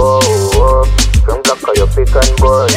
Young black or you pick and boy.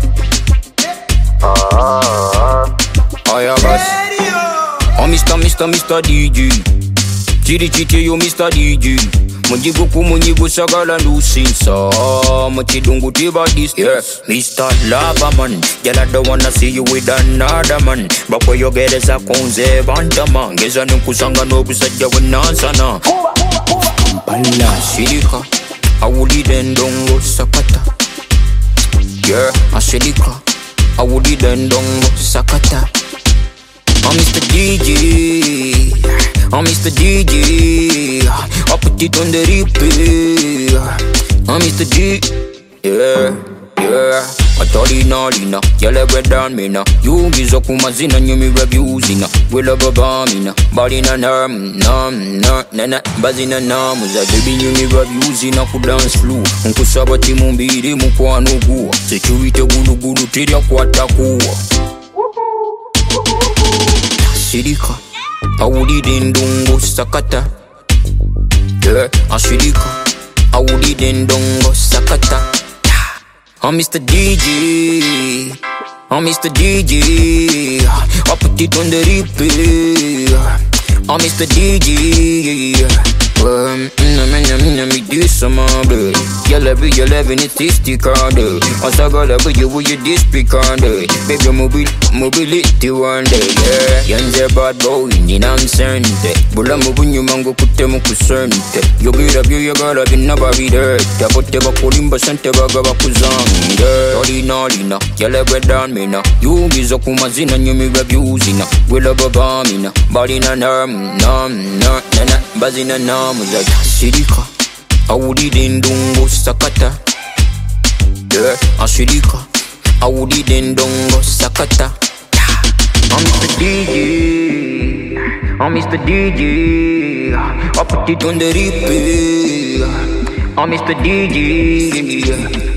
Oh yeah, boss. Oh Mr. DJ. Chiri yo Mr. DJ. Munjigo kumunjigo sagala nusinsa. Machidungu tiba this. Yeah, Mr. Lavaman. Girl, I don't wanna see you with another man. But where you get is a konze bantama. Geza nukusanga no kusaja wanansana. Kampala Shirika. Awudi dendongo sakata. Yeah, Ashirika. Awudi dendongo sakata. I'm Mr. DJ. I'm Mr. DJ. I put it on the replay. I'm Mr. D. Yeah. Atalina, yellow red down me now. You gizo kumazina nyumi reviews Willa babamina. Body na na bazina na muza baby nyumi reviews ku dance floor. Nkusaba timumbiri mukwano guwa. Security gulu tiria kwatakuwa. Ashirika, awudi dendongo sakata. Yeah, Ashirika, awudi dendongo sakata. I'm Mr. DJ. I'm Mr. DJ. I put it on the replay. I'm Mr. DJ. Me do some more, baby. You're loving it, tasty card. I saw you with your display card. Baby, mobility one day, yeah. Yanze bad boy, ni nansente. Bula mubunyu mango kutemu kusente. You get up, you gotta be nobody there. Tapote bakulimba sente baga bakuzange. Lina, yellow red down me now. You gizo kumazina nyumi reviews Willa babamina. Body na bazina na muza. Ashirika, awudi dendongo sakata. Yeah, Ashirika, awudi dendongo sakata. I'm Mr. DJ. I'm Mr. DJ. I put it on the replay. I'm Mr. DJ.